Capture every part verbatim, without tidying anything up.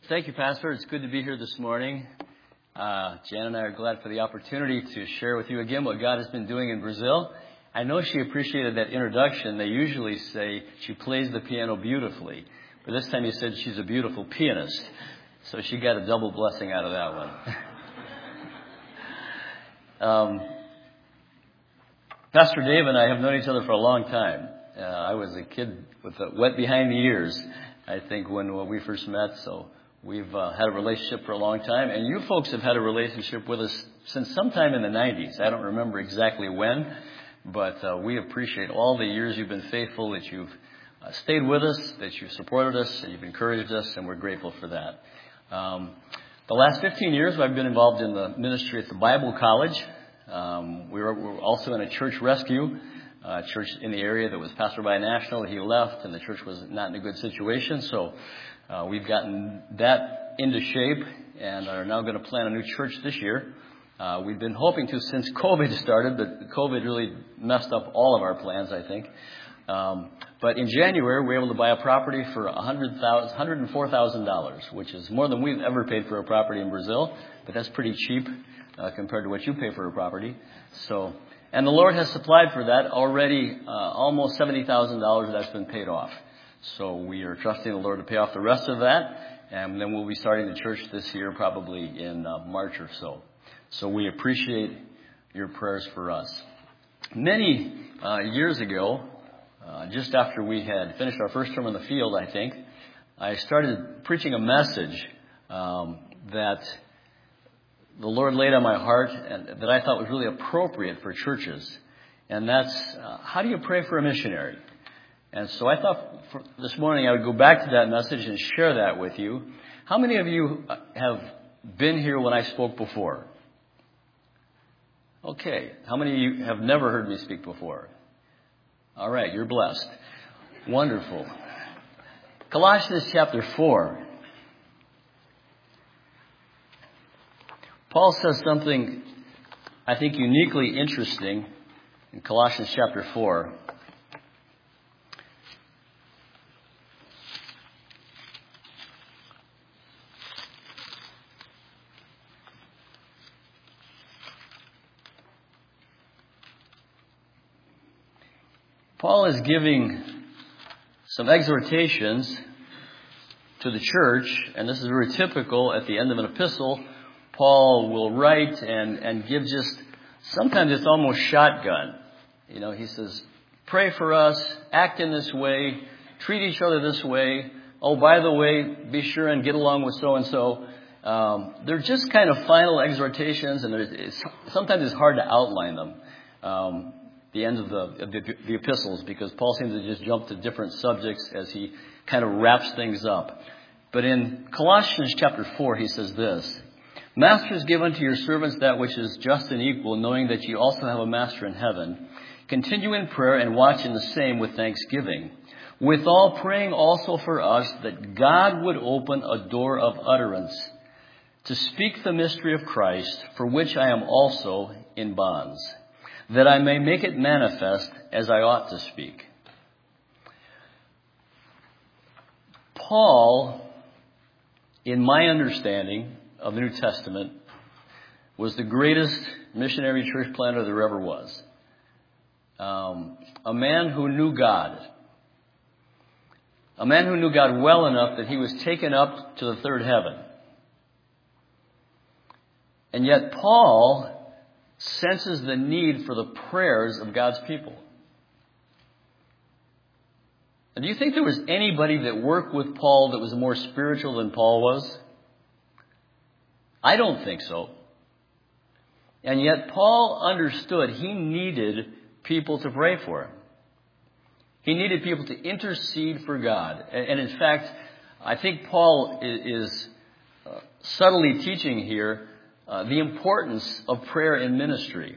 Thank you, Pastor. It's good to be here this morning. Uh, Jan and I are glad for the opportunity to share with you again what God has been doing in Brazil. I know she appreciated that introduction. They usually say she plays the piano beautifully, but this time you said she's a beautiful pianist. So she got a double blessing out of that one. um, Pastor Dave and I have known each other for a long time. Uh, I was a kid with the wet behind the ears, I think, when, when we first met, so we've uh, had a relationship for a long time, and you folks have had a relationship with us since sometime in the nineties. I don't remember exactly when, but uh, we appreciate all the years you've been faithful, that you've uh, stayed with us, that you've supported us, and you've encouraged us, and we're grateful for that. Um, the last fifteen years, I've been involved in the ministry at the Bible College. Um, we were, we were also in a church rescue, a church in the area that was pastored by a national. He left, and the church was not in a good situation, so Uh, we've gotten that into shape and are now going to plant a new church this year. Uh, we've been hoping to since COVID started, but COVID really messed up all of our plans, I think. Um, but in January, we were able to buy a property for one hundred thousand dollars, one hundred four thousand dollars, which is more than we've ever paid for a property in Brazil, but that's pretty cheap uh, compared to what you pay for a property. So, and the Lord has supplied for that already. Uh, almost seventy thousand dollars that's been paid off. So we are trusting the Lord to pay off the rest of that, and then we'll be starting the church this year, probably in uh, March or so. So we appreciate your prayers for us. Many uh, years ago, uh, just after we had finished our first term in the field, I think, I started preaching a message um, that the Lord laid on my heart and that I thought was really appropriate for churches. And that's, uh, how do you pray for a missionary? And so I thought for this morning I would go back to that message and share that with you. How many of you have been here when I spoke before? Okay. How many of you have never heard me speak before? All right. You're blessed. Wonderful. Colossians chapter four. Paul says something I think uniquely interesting in Colossians chapter four. Paul is giving some exhortations to the church, and this is very typical at the end of an epistle. Paul will write and, and give just, sometimes it's almost shotgun. You know, he says, pray for us, act in this way, treat each other this way. Oh, by the way, be sure and get along with so-and-so. Um, they're just kind of final exhortations, and it's, sometimes it's hard to outline them. Um, the end of the, of the the epistles, because Paul seems to just jump to different subjects as he kind of wraps things up. But in Colossians chapter four, he says this: Masters, give unto your servants that which is just and equal, knowing that ye also have a master in heaven. Continue in prayer and watch in the same with thanksgiving. Withal praying also for us, that God would open a door of utterance to speak the mystery of Christ, for which I am also in bonds, that I may make it manifest as I ought to speak. Paul, in my understanding of the New Testament, was the greatest missionary church planter there ever was. Um, a man who knew God. A man who knew God well enough that he was taken up to the third heaven. And yet Paul senses the need for the prayers of God's people. And do you think there was anybody that worked with Paul that was more spiritual than Paul was? I don't think so. And yet Paul understood he needed people to pray for him. He needed people to intercede for God. And in fact, I think Paul is subtly teaching here Uh, the importance of prayer in ministry.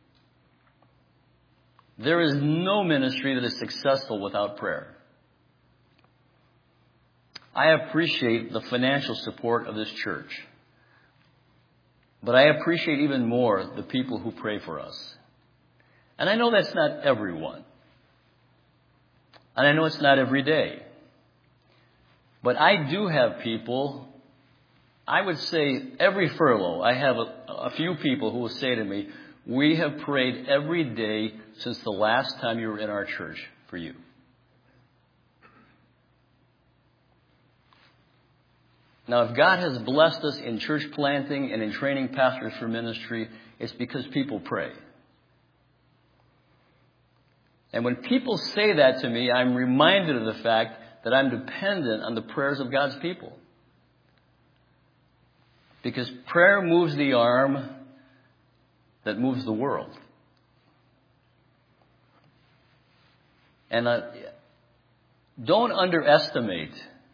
There is no ministry that is successful without prayer. I appreciate the financial support of this church, but I appreciate even more the people who pray for us. And I know that's not everyone. And I know it's not every day. But I do have people I would say every furlough, I have a, a few people who will say to me, we have prayed every day since the last time you were in our church for you. Now, if God has blessed us in church planting and in training pastors for ministry, it's because people pray. And when people say that to me, I'm reminded of the fact that I'm dependent on the prayers of God's people. Because prayer moves the arm that moves the world. And uh, don't underestimate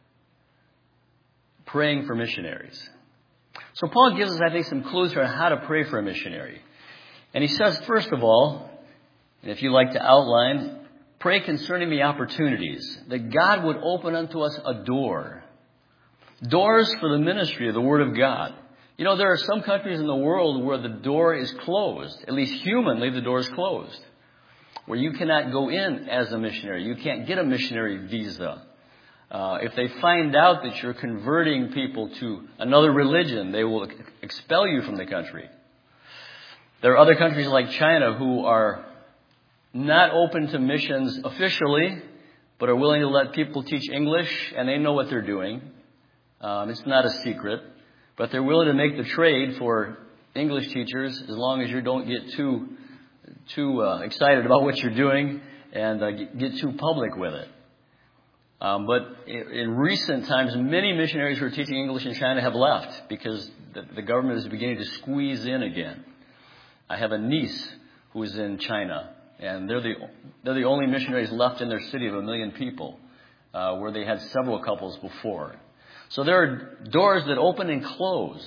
praying for missionaries. So Paul gives us, I think, some clues on how to pray for a missionary. And he says, first of all, and if you like to outline, pray concerning the opportunities, that God would open unto us a door. Doors for the ministry of the Word of God. You know, there are some countries in the world where the door is closed. At least humanly, the door is closed. Where you cannot go in as a missionary. You can't get a missionary visa. Uh, if they find out that you're converting people to another religion, they will expel you from the country. There are other countries like China who are not open to missions officially, but are willing to let people teach English, and they know what they're doing. Um, it's not a secret. But they're willing to make the trade for English teachers as long as you don't get too too uh, excited about what you're doing and uh, get too public with it. Um, but in, in recent times, many missionaries who are teaching English in China have left because the, the government is beginning to squeeze in again. I have a niece who is in China, and they're the they're the only missionaries left in their city of a million people, uh, where they had several couples before. So there are doors that open and close.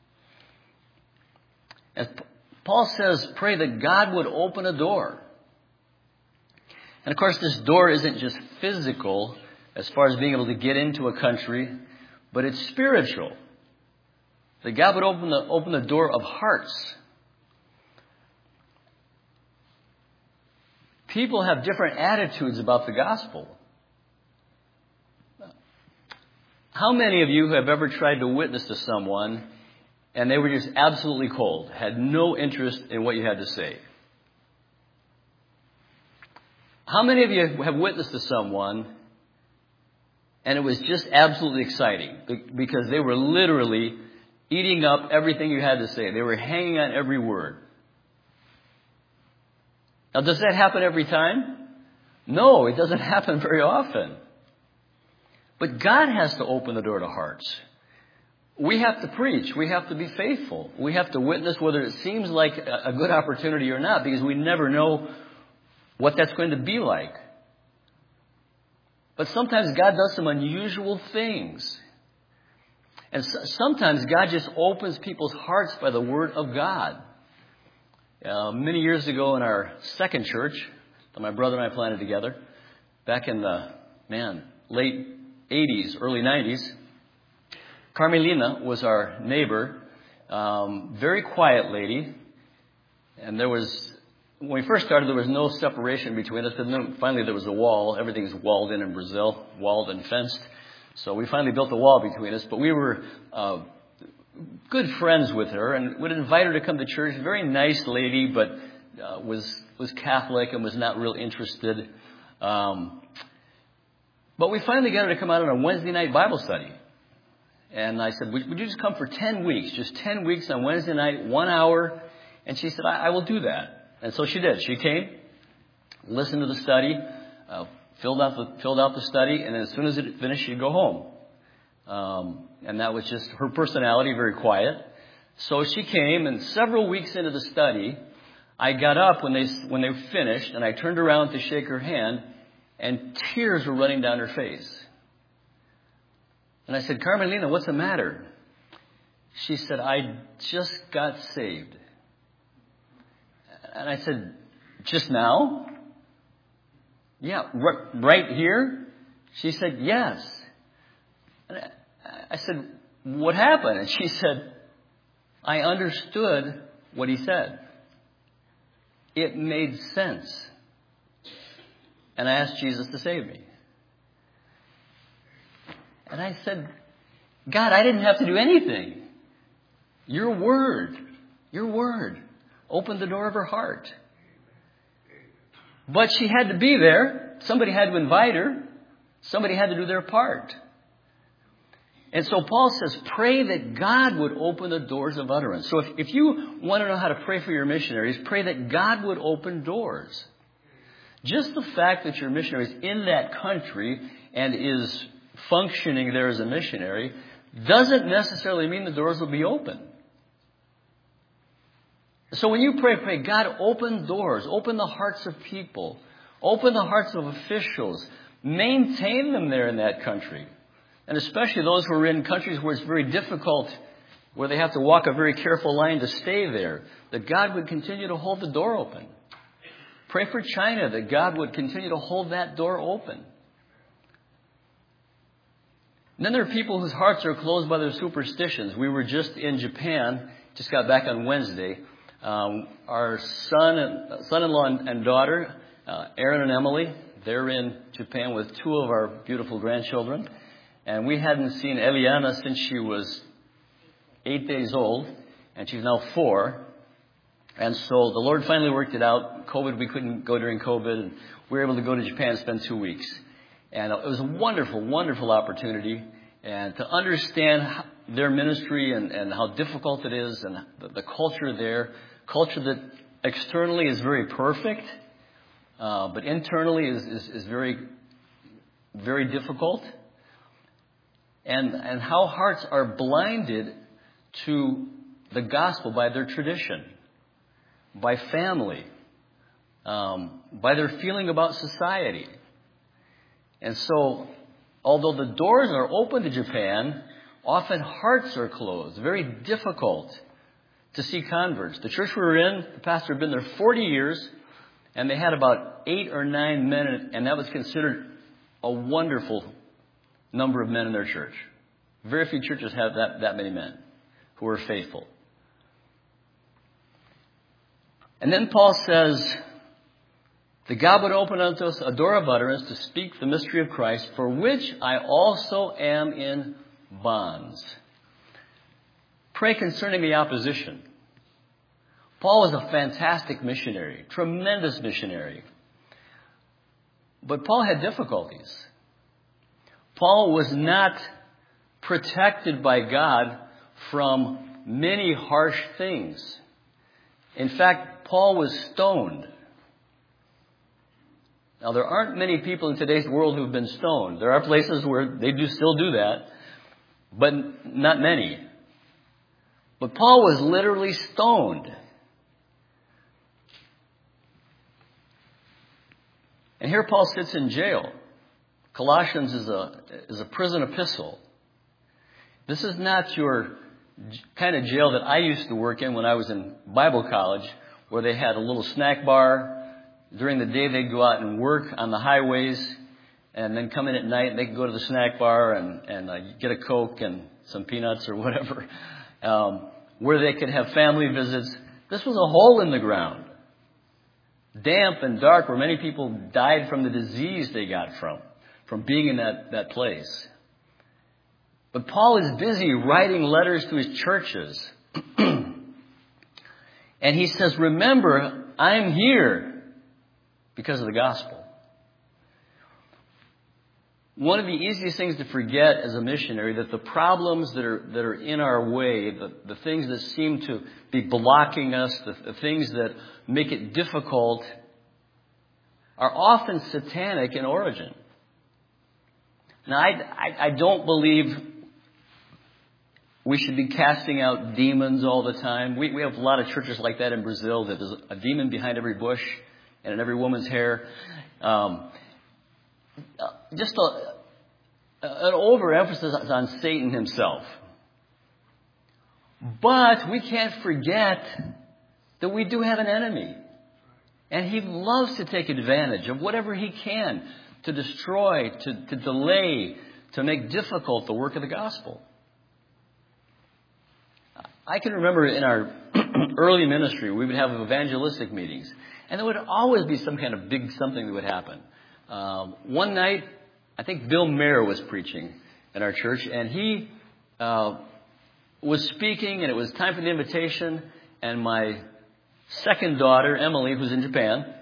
As Paul says, pray that God would open a door. And of course, this door isn't just physical as far as being able to get into a country, but it's spiritual. That God would open the, open the door of hearts. People have different attitudes about the gospel. How many of you have ever tried to witness to someone and they were just absolutely cold, had no interest in what you had to say? How many of you have witnessed to someone and it was just absolutely exciting because they were literally eating up everything you had to say? They were hanging on every word. Now, does that happen every time? No, it doesn't happen very often. But God has to open the door to hearts. We have to preach. We have to be faithful. We have to witness whether it seems like a good opportunity or not, because we never know what that's going to be like. But sometimes God does some unusual things. And sometimes God just opens people's hearts by the Word of God. Uh, many years ago in our second church that my brother and I planted together, back in the, man, late eighties, early nineties, Carmelina was our neighbor, um, very quiet lady. And there was, when we first started, there was no separation between us. But then finally there was a wall. Everything's walled in in Brazil, walled and fenced. So we finally built a wall between us. But we were uh, good friends with her and would invite her to come to church. Very nice lady, but uh, was was Catholic and was not real interested. Um, but we finally got her to come out on a Wednesday night Bible study. And I said, would, would you just come for ten weeks? Just ten weeks on Wednesday night, one hour. And she said, I, I will do that. And so she did. She came, listened to the study, uh, filled out the filled out the study, and as soon as it finished, she'd go home. Um, and that was just her personality, very quiet. So she came, and several weeks into the study, I got up when they when they finished, and I turned around to shake her hand, and tears were running down her face. And I said, Carmelina, what's the matter? She said, I just got saved. And I said, just now? Yeah, r- right here? She said, yes. And I, I said, what happened? And she said, I understood what he said. It made sense. And I asked Jesus to save me. And I said, God, I didn't have to do anything. Your word, your word opened the door of her heart. But she had to be there. Somebody had to invite her. Somebody had to do their part. And so Paul says, pray that God would open the doors of utterance. So if, if you want to know how to pray for your missionaries, pray that God would open doors. Just the fact that your missionary is in that country and is functioning there as a missionary doesn't necessarily mean the doors will be open. So when you pray, pray, God, open doors, open the hearts of people, open the hearts of officials, maintain them there in that country. And especially those who are in countries where it's very difficult, where they have to walk a very careful line to stay there, that God would continue to hold the door open. Pray for China, that God would continue to hold that door open. And then there are people whose hearts are closed by their superstitions. We were just in Japan, just got back on Wednesday. Um, our son and, son-in-law and, and daughter, uh, Aaron and Emily, they're in Japan with two of our beautiful grandchildren. And we hadn't seen Eliana since she was eight days old, and she's now four. And so the Lord finally worked it out. COVID, we couldn't go during COVID, and we were able to go to Japan and spend two weeks. And it was a wonderful, wonderful opportunity, and to understand their ministry and, and how difficult it is, and the, the culture there, culture that externally is very perfect, uh, but internally is, is, is very, very difficult. And, and how hearts are blinded to the gospel by their tradition, by family, um, by their feeling about society. And so, although the doors are open to Japan, often hearts are closed. Very difficult to see converts. The church we were in, the pastor had been there forty years, and they had about eight or nine men, and that was considered a wonderful number of men in their church. Very few churches have that, that many men who are faithful. And then Paul says that God would open unto us a door of utterance to speak the mystery of Christ, for which I also am in bonds. Pray concerning the opposition. Paul was a fantastic missionary, tremendous missionary. But Paul had difficulties. Paul was not protected by God from many harsh things. In fact, Paul was stoned. Now, there aren't many people in today's world who've been stoned. There are places where they do still do that, but not many. But Paul was literally stoned. And here Paul sits in jail. Colossians is a is a prison epistle. This is not your kind of jail that I used to work in when I was in Bible college, where they had a little snack bar. During the day, they'd go out and work on the highways, and then come in at night, and they could go to the snack bar and, and uh, get a Coke and some peanuts or whatever, um, where they could have family visits. This was a hole in the ground, damp and dark, where many people died from the disease they got from, from being in that, that place. But Paul is busy writing letters to his churches. And he says, remember, I'm here because of the gospel. One of the easiest things to forget as a missionary, that the problems that are that are in our way, the, the things that seem to be blocking us, the, the things that make it difficult, are often satanic in origin. Now, I, I, I don't believe we should be casting out demons all the time. We, we have a lot of churches like that in Brazil, that there's a demon behind every bush and in every woman's hair. Um, just a, an overemphasis on Satan himself. But we can't forget that we do have an enemy. And he loves to take advantage of whatever he can to destroy, to, to delay, to make difficult the work of the gospel. I can remember in our early ministry, we would have evangelistic meetings. And there would always be some kind of big something that would happen. Um, one night, I think Bill Mayer was preaching in our church, and he uh, was speaking, and it was time for the invitation, and my second daughter, Emily, who's in Japan,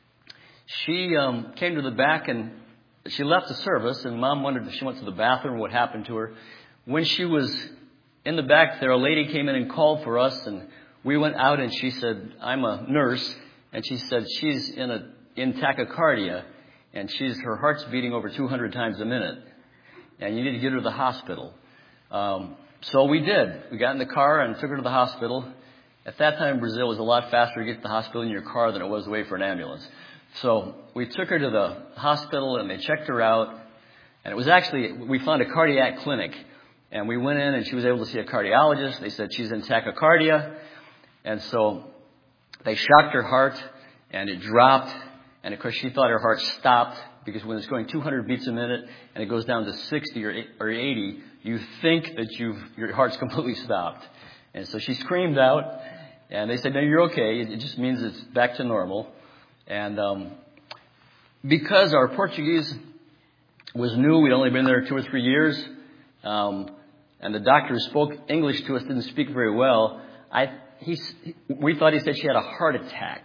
she um, came to the back, and she left the service, and Mom wondered if she went to the bathroom, what happened to her. When she was in the back there, a lady came in and called for us, and we went out, and she said, I'm a nurse, and she said she's in a in tachycardia, and she's her heart's beating over two hundred times a minute, and you need to get her to the hospital. Um, so we did. We got in the car and took her to the hospital. At that time in Brazil, it was a lot faster to get to the hospital in your car than it was to wait for an ambulance. So we took her to the hospital, and they checked her out, and it was actually, we found a cardiac clinic, and we went in, and she was able to see a cardiologist. They said she's in tachycardia, and so they shocked her heart, and it dropped. And, of course, she thought her heart stopped because when it's going two hundred beats a minute and it goes down to sixty or eighty, you think that you've, your heart's completely stopped. And so she screamed out, and they said, no, you're okay. It just means it's back to normal. And um, because our Portuguese was new, we'd only been there two or three years, um, and the doctor who spoke English to us didn't speak very well, I, he, we thought he said she had a heart attack.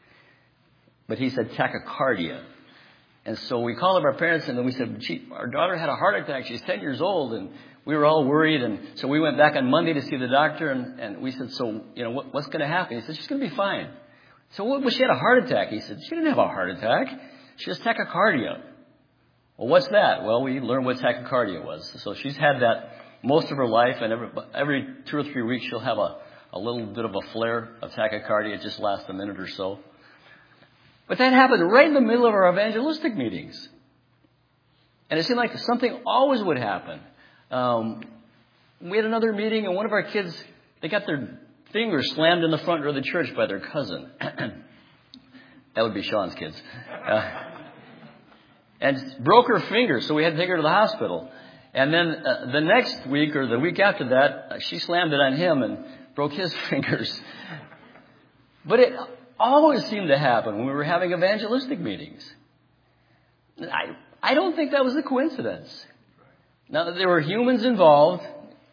But he said tachycardia. And so we called up our parents, and then we said, gee, our daughter had a heart attack. She's ten years old. And we were all worried. And so we went back on Monday to see the doctor, and, and we said, so, you know, what, what's going to happen? He said, she's going to be fine. So what, well, she had a heart attack. He said, she didn't have a heart attack. She has tachycardia. Well, what's that? Well, we learned what tachycardia was. So she's had that most of her life, and every, every two or three weeks she'll have a, a little bit of a flare of tachycardia. It just lasts a minute or so. But that happened right in the middle of our evangelistic meetings. And it seemed like something always would happen. Um, we had another meeting, and one of our kids, they got their finger slammed in the front door of the church by their cousin. That would be Sean's kids. Uh, and broke her finger, so we had to take her to the hospital. And then uh, the next week, or the week after that, uh, she slammed it on him and broke his fingers. But it always seemed to happen when we were having evangelistic meetings. I, I don't think that was a coincidence. Now, there were humans involved,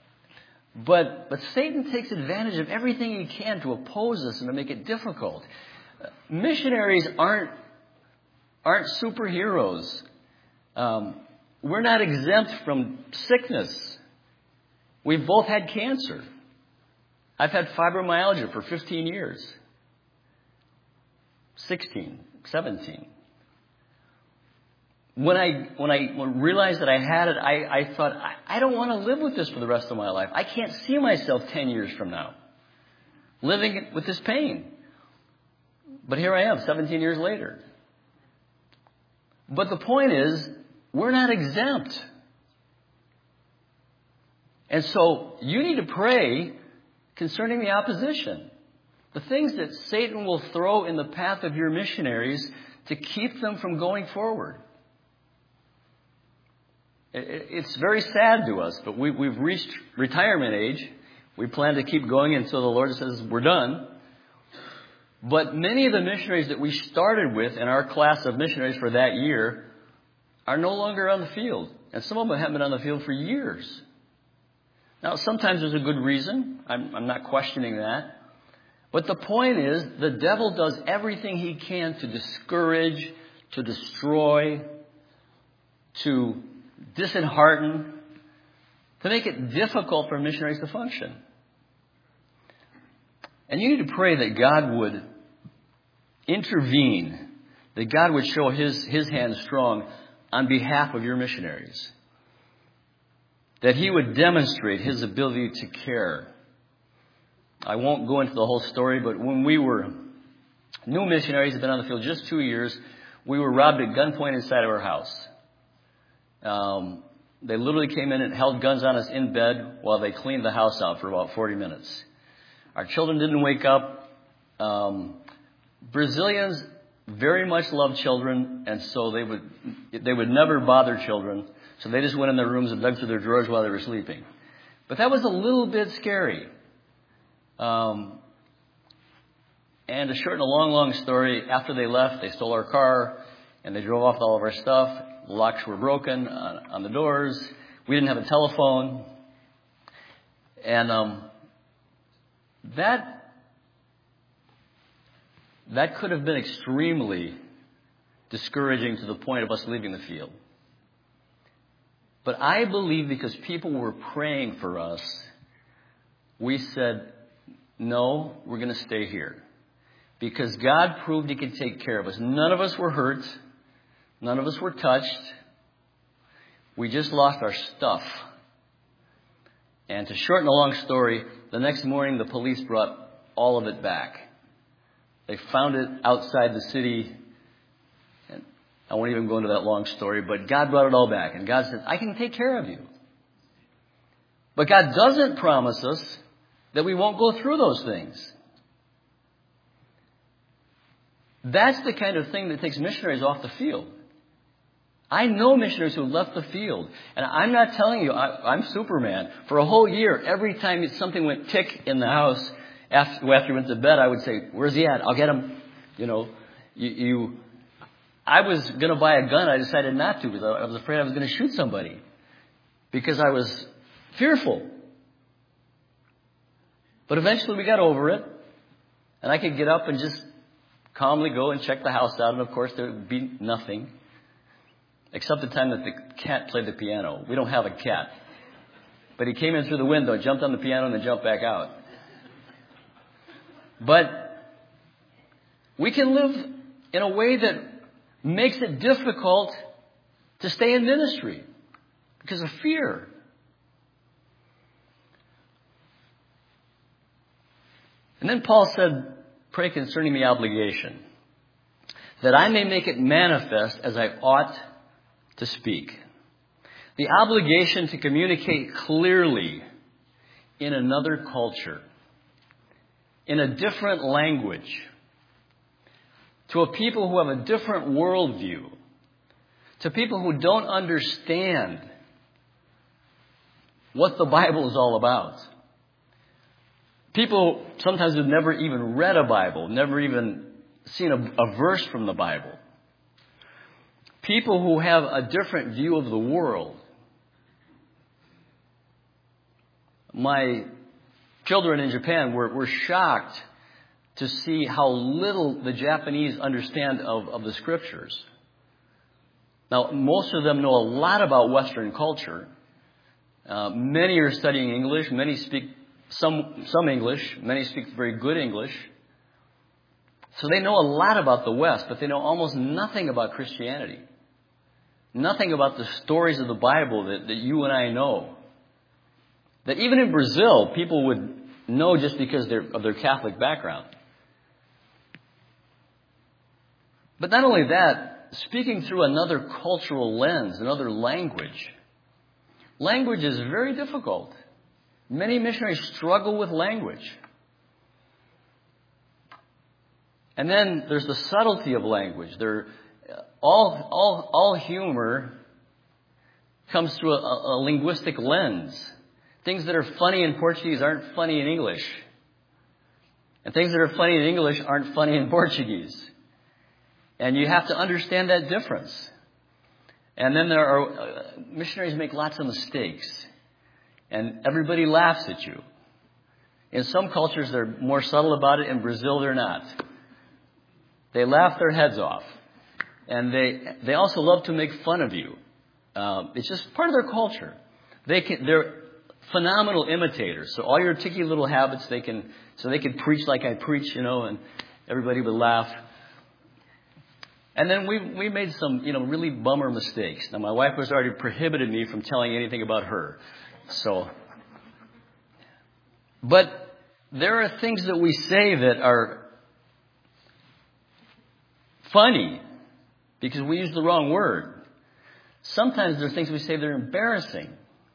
but, but Satan takes advantage of everything he can to oppose us and to make it difficult. Uh, missionaries aren't, aren't superheroes. Um, we're not exempt from sickness. We've both had cancer. I've had fibromyalgia for fifteen years. sixteen, seventeen. When I when I realized that I had it, I, I thought, I, I don't want to live with this for the rest of my life. I can't see myself ten years from now living with this pain. But here I am, seventeen years later. But the point is, we're not exempt. And so you need to pray concerning the opposition. The things that Satan will throw in the path of your missionaries to keep them from going forward. It's very sad to us, but we, we've reached retirement age. We plan to keep going until the Lord says we're done. But many of the missionaries that we started with in our class of missionaries for that year are no longer on the field. And some of them haven't been on the field for years. Now, sometimes there's a good reason. I'm, I'm not questioning that. But the point is, the devil does everything he can to discourage, to destroy, to dishearten, to make it difficult for missionaries to function. And you need to pray that God would intervene, that God would show his, his hand strong on behalf of your missionaries, that he would demonstrate his ability to care. I won't go into the whole story, but when we were new missionaries, had been on the field just two years, we were robbed at gunpoint inside of our house. Um, they literally came in and held guns on us in bed while they cleaned the house out for about forty minutes. Our children didn't wake up. Um, Brazilians very much love children, and so they would they would never bother children. So they just went in their rooms and dug through their drawers while they were sleeping. But that was a little bit scary. Um, and to shorten a long, long story, after they left, they stole our car, and they drove off all of our stuff. The locks were broken on, on the doors. We didn't have a telephone. And um, that that could have been extremely discouraging to the point of us leaving the field. But I believe because people were praying for us, we said, no, we're going to stay here. Because God proved He could take care of us. None of us were hurt. None of us were touched. We just lost our stuff. And to shorten a long story, the next morning the police brought all of it back. They found it outside the city. And I won't even go into that long story, but God brought it all back. And God said, I can take care of you. But God doesn't promise us that we won't go through those things. That's the kind of thing that takes missionaries off the field. I know missionaries who left the field. And I'm not telling you, I, I'm Superman. For a whole year, every time something went tick in the house, after, after he went to bed, I would say, where's he at? I'll get him. You know, you, you I was going to buy a gun. I decided not to because I was afraid I was going to shoot somebody. Because I was fearful. But eventually we got over it. And I could get up and just calmly go and check the house out. And of course, there would be nothing. Except the time that the cat played the piano. We don't have a cat. But he came in through the window, jumped on the piano, and then jumped back out. But we can live in a way that makes it difficult to stay in ministry because of fear. And then Paul said, pray concerning the obligation, that I may make it manifest as I ought to speak. The obligation to communicate clearly in another culture, in a different language, to a people who have a different worldview, to people who don't understand what the Bible is all about. People sometimes who've never even read a Bible, never even seen a, a verse from the Bible. People who have a different view of the world. My children in Japan were, were shocked to see how little the Japanese understand of, of the Scriptures. Now, most of them know a lot about Western culture. Uh, many are studying English. Many speak some, some English. Many speak very good English. So they know a lot about the West, but they know almost nothing about Christianity. Nothing about the stories of the Bible that, that you and I know. That even in Brazil, people would know just because they're, of their Catholic background. But not only that, speaking through another cultural lens, another language. Language is very difficult. Many missionaries struggle with language. And then there's the subtlety of language. There, all, all, all humor comes through a, a linguistic lens. Things that are funny in Portuguese aren't funny in English. And things that are funny in English aren't funny in Portuguese. And you have to understand that difference. And then there are, uh, missionaries make lots of mistakes. And everybody laughs at you. In some cultures, they're more subtle about it. In Brazil, they're not. They laugh their heads off. And they they also love to make fun of you. Uh, it's just part of their culture. They can, they're phenomenal imitators. So all your ticky little habits, they can, so they can preach like I preach, you know, and everybody would laugh. And then we we made some, you know, really bummer mistakes. Now, my wife has already prohibited me from telling anything about her. So, but there are things that we say that are funny because we use the wrong word. Sometimes there are things we say that are embarrassing.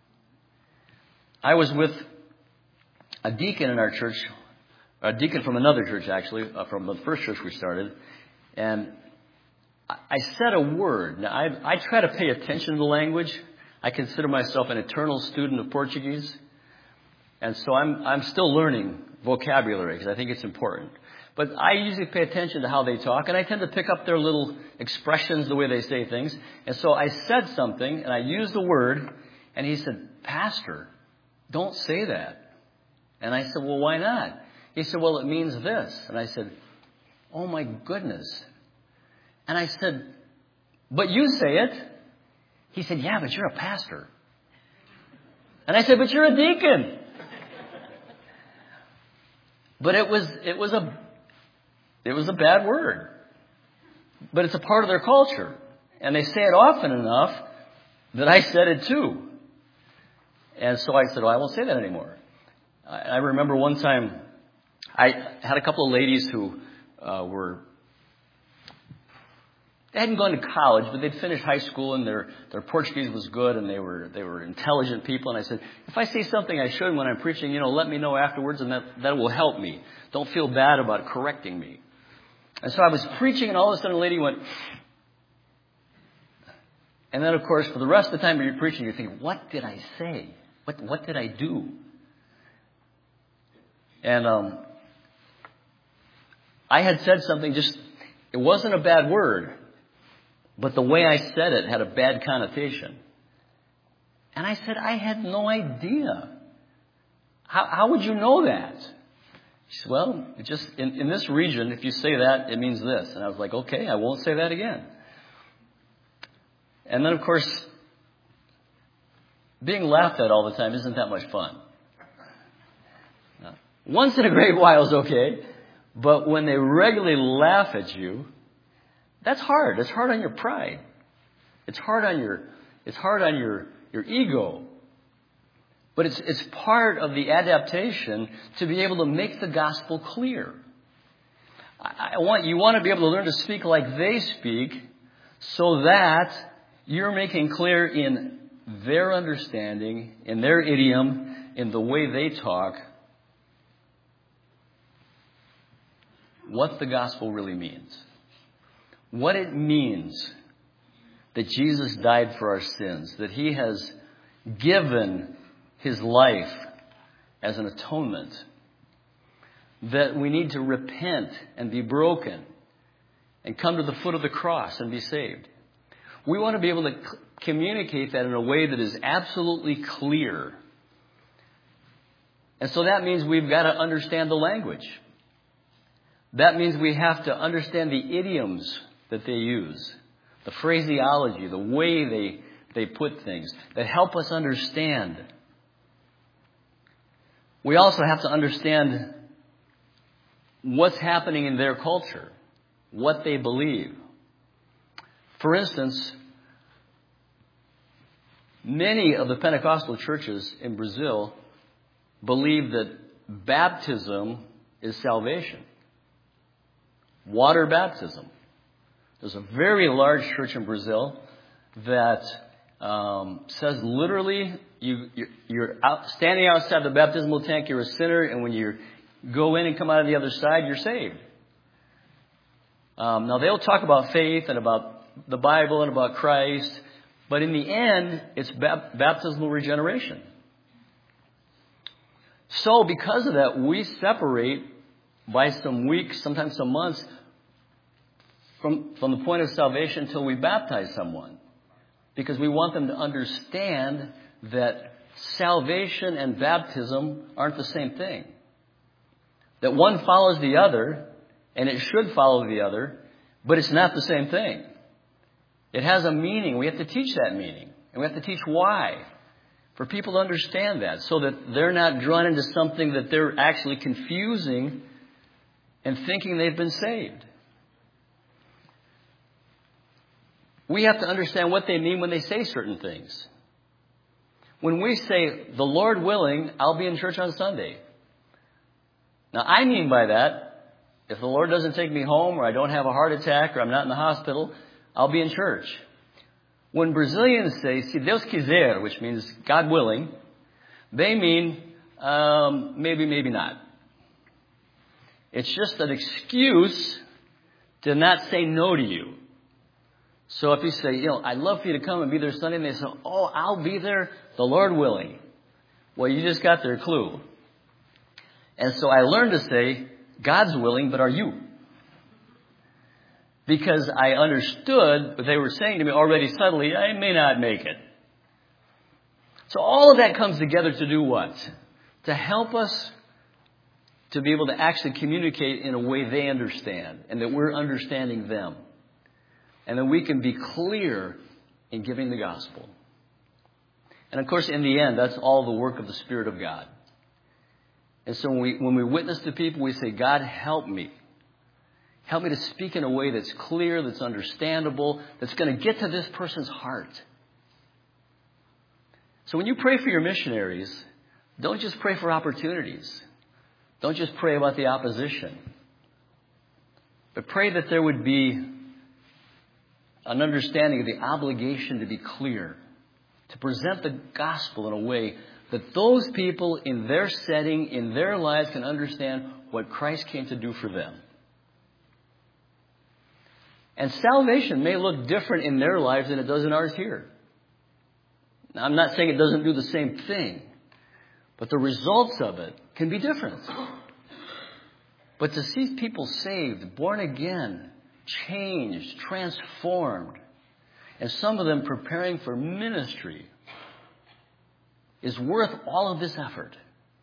I was with a deacon in our church, a deacon from another church actually, uh, from the first church we started, and I said a word. Now, I, I try to pay attention to the language. I consider myself an eternal student of Portuguese. And so I'm, I'm still learning vocabulary because I think it's important. But I usually pay attention to how they talk, and I tend to pick up their little expressions, the way they say things. And so I said something, and I used the word, and he said, "Pastor, don't say that." And I said, well, why not? He said, well, it means this. And I said, oh, my goodness. And I said, but you say it. He said, yeah, but you're a pastor. And I said, but you're a deacon. But it was it was a it was a bad word. But it's a part of their culture. And they say it often enough that I said it too. And so I said, oh, I won't say that anymore. I, I remember one time I had a couple of ladies who uh, were, they hadn't gone to college, but they'd finished high school and their, their Portuguese was good and they were they were intelligent people. And I said, if I say something I shouldn't when I'm preaching, you know, let me know afterwards and that, that will help me. Don't feel bad about correcting me. And so I was preaching and all of a sudden a lady went, and then of course for the rest of the time you're preaching, you're thinking, what did I say? What what did I do? And um, I had said something just, it wasn't a bad word. But the way I said it had a bad connotation. And I said, I had no idea. How, how would you know that? She said, well, it just in, in this region, if you say that, it means this. And I was like, okay, I won't say that again. And then, of course, being laughed at all the time isn't that much fun. Once in a great while is okay. But when they regularly laugh at you, that's hard. It's hard on your pride. It's hard on your, it's hard on your, your ego. But it's, it's part of the adaptation to be able to make the gospel clear. I, I want, you want to be able to learn to speak like they speak so that you're making clear in their understanding, in their idiom, in the way they talk, what the gospel really means. What it means that Jesus died for our sins, that He has given His life as an atonement, that we need to repent and be broken and come to the foot of the cross and be saved. We want to be able to c- communicate that in a way that is absolutely clear. And so that means we've got to understand the language. That means we have to understand the idioms that they use, the phraseology, the way they, they put things that help us understand. We also have to understand what's happening in their culture, what they believe. For instance, many of the Pentecostal churches in Brazil believe that baptism is salvation. Water baptism. There's a very large church in Brazil that um, says literally you, you're, you're out, standing outside the baptismal tank, you're a sinner, and when you go in and come out of the other side, you're saved. Um, now, they'll talk about faith and about the Bible and about Christ, but in the end, it's bap- baptismal regeneration. So, because of that, we separate by some weeks, sometimes some months, From, from the point of salvation until we baptize someone. Because we want them to understand that salvation and baptism aren't the same thing. That one follows the other, and it should follow the other, but it's not the same thing. It has a meaning. We have to teach that meaning. And we have to teach why. For people to understand that, so that they're not drawn into something that they're actually confusing and thinking they've been saved. We have to understand what they mean when they say certain things. When we say, the Lord willing, I'll be in church on Sunday. Now, I mean by that, if the Lord doesn't take me home, or I don't have a heart attack, or I'm not in the hospital, I'll be in church. When Brazilians say, se Deus quiser, which means God willing, they mean um, maybe, maybe not. It's just an excuse to not say no to you. So if you say, you know, I'd love for you to come and be there Sunday, and they say, oh, I'll be there, the Lord willing. Well, you just got their clue. And so I learned to say, God's willing, but are you? Because I understood what they were saying to me already subtly, I may not make it. So all of that comes together to do what? To help us to be able to actually communicate in a way they understand and that we're understanding them. And that we can be clear in giving the gospel. And of course, in the end, that's all the work of the Spirit of God. And so when we, when we witness to people, we say, God, help me. Help me to speak in a way that's clear, that's understandable, that's going to get to this person's heart. So when you pray for your missionaries, don't just pray for opportunities. Don't just pray about the opposition. But pray that there would be an understanding of the obligation to be clear, to present the gospel in a way that those people in their setting, in their lives, can understand what Christ came to do for them. And salvation may look different in their lives than it does in ours here. Now, I'm not saying it doesn't do the same thing, but the results of it can be different. But to see people saved, born again, changed, transformed, and some of them preparing for ministry is worth all of this effort.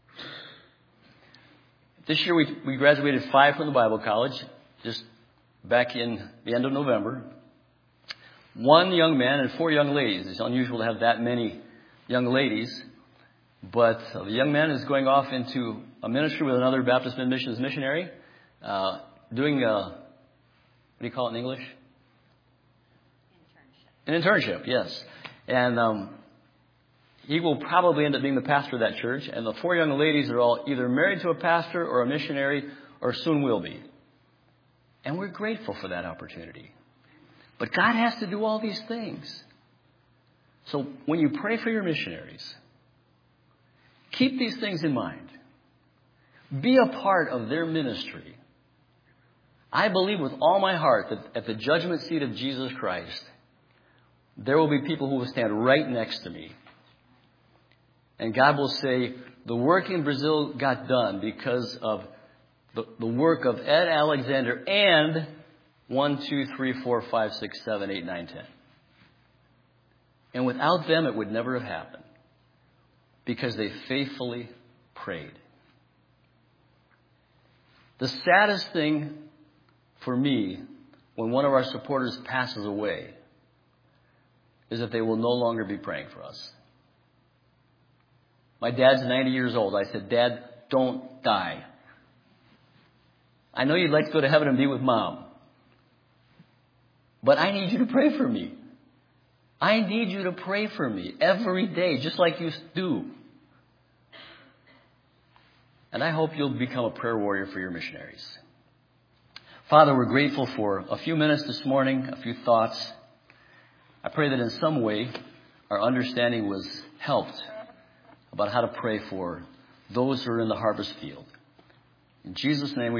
This year we, we graduated five from the Bible College, just back in the end of November. One young man and four young ladies. It's unusual to have that many young ladies. But uh, the young man is going off into a ministry with another Baptist Missions missionary, uh, doing a, what do you call it in English? Internship. An internship, yes. And um, he will probably end up being the pastor of that church. And the four young ladies are all either married to a pastor or a missionary or soon will be. And we're grateful for that opportunity. But God has to do all these things. So when you pray for your missionaries, keep these things in mind. Be a part of their ministry. I believe with all my heart that at the judgment seat of Jesus Christ, there will be people who will stand right next to me. And God will say, the work in Brazil got done because of the, the work of Ed Alexander and one, two, three, four, five, six, seven, eight, nine, ten. And without them, it would never have happened. Because they faithfully prayed. The saddest thing for me when one of our supporters passes away is that they will no longer be praying for us. My dad's ninety years old. I said, Dad, don't die. I know you'd like to go to heaven and be with Mom. But I need you to pray for me. I need you to pray for me every day, just like you do. And I hope you'll become a prayer warrior for your missionaries. Father, we're grateful for a few minutes this morning, a few thoughts. I pray that in some way our understanding was helped about how to pray for those who are in the harvest field. In Jesus' name we